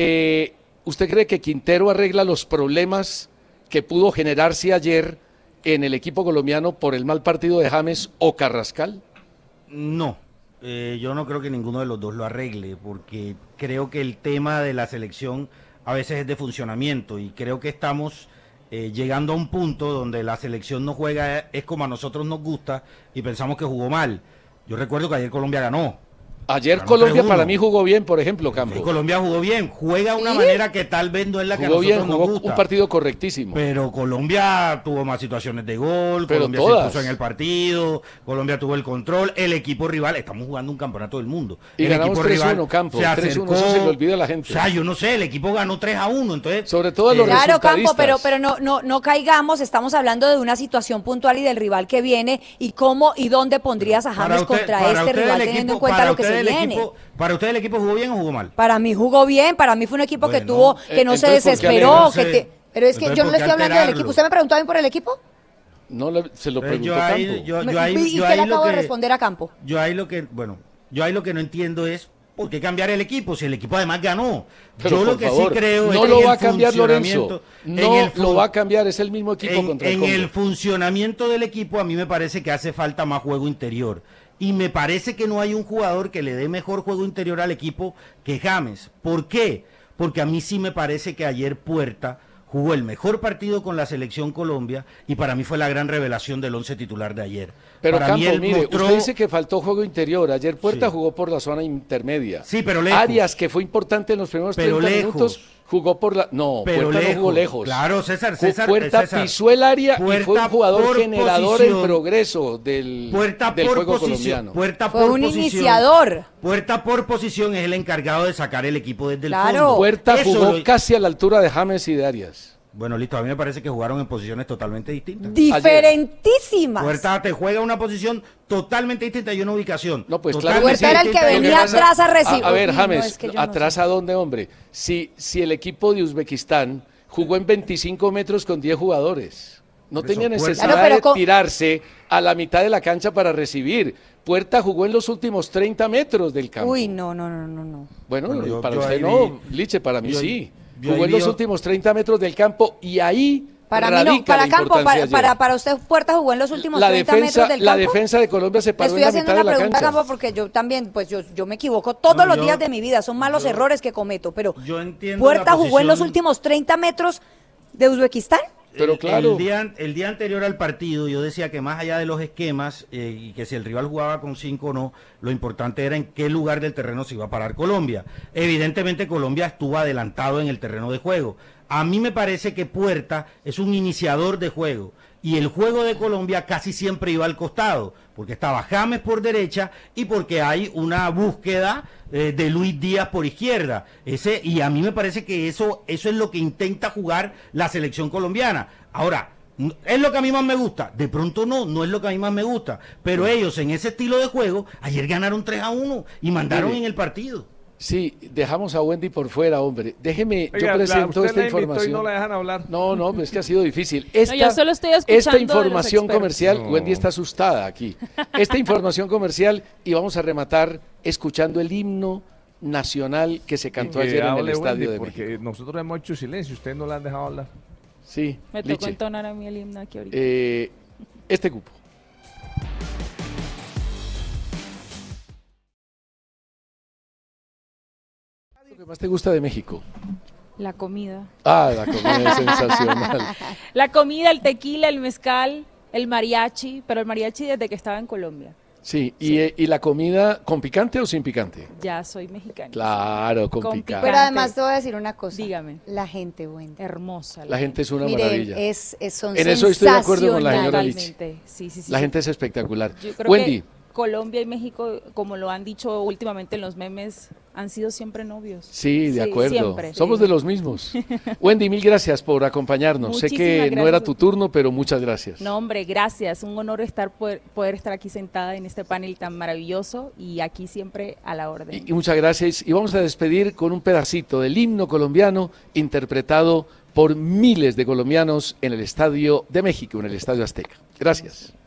¿usted cree que Quintero arregla los problemas que pudo generarse ayer en el equipo colombiano por el mal partido de James o Carrascal? No, yo no creo que ninguno de los dos lo arregle, porque creo que el tema de la selección a veces es de funcionamiento y creo que estamos llegando a un punto donde la selección no juega es como a nosotros nos gusta y pensamos que jugó mal. Yo recuerdo que ayer Colombia ganó Ayer Ganó Colombia 3-1. para mí jugó bien, por ejemplo, Campo. Colombia jugó bien, juega de una manera que tal vez no es la que a Jugó nosotros bien, nos jugó gusta. un partido correctísimo. Pero Colombia tuvo más situaciones de gol, Pero Colombia todas. se puso en el partido, Colombia tuvo el control, el equipo rival, estamos jugando un campeonato del mundo. Y el ganamos equipo 3-1, Campo, se 3-1, acercó, eso se le olvida a la gente. O sea, yo no sé, el equipo ganó 3-1, entonces... Sobre todo a los Claro, Campo, resultadistas. pero no caigamos, estamos hablando de una situación puntual y del rival que viene y cómo y dónde pondrías a James contra este rival teniendo en cuenta lo que se viene. ¿Para usted el equipo jugó bien o jugó mal? Para mí jugó bien, para mí fue un equipo que Bueno, tuvo, que no se entonces, ¿por qué desesperó, alegrarse? pero es que Entonces, yo no ¿por le qué estoy hablando del alterarlo? equipo. ¿Usted me preguntó bien por el equipo? No se lo preguntó Yo Campo. ahí, yo ¿Y ahí qué le lo acabo de que- responder a Campo? Yo ahí lo que no entiendo es ¿por qué cambiar el equipo si el equipo además ganó? Pero, Yo por lo que favor, sí creo es no que lo en va a el cambiar Lorenzo. funcionamiento- No en el lo fu- va a cambiar, es el mismo equipo contra el en Congo. el funcionamiento del equipo a mí me parece que hace falta más juego interior. Y me parece que no hay un jugador que le dé mejor juego interior al equipo que James. ¿Por qué? Porque a mí sí me parece que ayer Puerta jugó el mejor partido con la selección Colombia y para mí fue la gran revelación del 11 titular de ayer. Pero para mí Campo, él mire, mostró- usted dice que faltó juego interior. Ayer Puerta Sí. jugó por la zona intermedia. Sí, pero lejos. Arias, que fue importante en los primeros Pero 30 lejos. minutos, jugó por la... No, Pero Puerta no jugó lejos. Claro, César, Puerta pisó el área y fue un Puerta jugador por generador posición. en progreso del Puerta del por juego posición, colombiano. Puerta Fue por un posición. iniciador. Puerta por posición es el encargado de sacar el equipo desde el Claro. fondo. Puerta Eso jugó lo- casi a la altura de James y de Arias. Bueno, listo, a mí me parece que jugaron en posiciones totalmente distintas. Diferentísimas. Puerta te juega una posición totalmente distinta y una ubicación. No, pues totalmente claro. Puerta era el que distinta. Lo venía pasa- atrás a recibir. A ver, Uy, no, James, es que yo no ¿atrás sé. a dónde, hombre? Si el equipo de Uzbekistán jugó en 25 metros con 10 jugadores. No Por eso, tenía Puerta- necesidad Claro, pero de tirarse a la mitad de la cancha para recibir. Puerta jugó en los últimos 30 metros del campo. Uy, no. Bueno, Bueno, para yo usted ahí no, vi- Liche, para mí yo- sí. yo Jugó ahí en los vi- últimos 30 metros del campo y ahí Para mí no, radica para la Campo, importancia ayer. para usted Puerta jugó en los últimos la 30 defensa, metros del la campo. defensa de Colombia se Le paró estoy en la haciendo mitad de una la pregunta, cancha. Campo, porque yo también, pues yo me equivoco todos No, los yo- días de mi vida, son malos errores que cometo, pero Yo entiendo Puerta la jugó en los posición- últimos 30 metros de Uzbekistán. Pero claro. El día anterior al partido yo decía que más allá de los esquemas y que si el rival jugaba con 5 o no, lo importante era en qué lugar del terreno se iba a parar Colombia. Evidentemente Colombia estuvo adelantado en el terreno de juego. A mí me parece que Puerta es un iniciador de juego y el juego de Colombia casi siempre iba al costado, porque estaba James por derecha y porque hay una búsqueda de Luis Díaz por izquierda. Y a mí me parece que eso es lo que intenta jugar la selección colombiana. Ahora, ¿es lo que a mí más me gusta? De pronto no es lo que a mí más me gusta. Pero ellos en ese estilo de juego, ayer ganaron 3-1 y mandaron Mire, en el partido. Sí, dejamos a Wendy por fuera, hombre. Déjeme, Oiga, yo presento usted esta la invitó y información. no la dejan hablar. No, es que ha sido difícil. yo solo estoy escuchando esta de los información expertos. comercial, No. Wendy está asustada aquí. Esta información comercial y vamos a rematar escuchando el himno nacional que se cantó Que ayer en el hable Estadio Wendy, de porque México. nosotros hemos hecho silencio, ustedes no la han dejado hablar. Sí, Me tocó Liche. entonar a mí el himno aquí ahorita. Este cupo. ¿Qué es lo que más te gusta de México? La comida. Ah, la comida es sensacional. La comida, el tequila, el mezcal, el mariachi, pero el mariachi desde que estaba en Colombia. Sí, y la comida con picante o sin picante? Ya soy mexicana. Claro, con Con picante. Pero además te voy a decir una cosa. Dígame. La gente buena. Hermosa. La gente es una Miren, maravilla. son En eso estoy de acuerdo con la señora Totalmente. Sí. La gente es espectacular. Yo creo Wendy, que Colombia y México, como lo han dicho últimamente en los memes, han sido siempre novios. sí, de acuerdo. Siempre. Somos de los mismos. Wendy, mil gracias por acompañarnos. Sé que Muchísimas no era gracias. tu turno, pero muchas gracias. No, hombre, gracias. Un honor poder estar aquí sentada en este panel tan maravilloso y aquí siempre a la orden. Y muchas gracias. Y vamos a despedir con un pedacito del himno colombiano interpretado por miles de colombianos en el Estadio de México, en el Estadio Azteca. Gracias.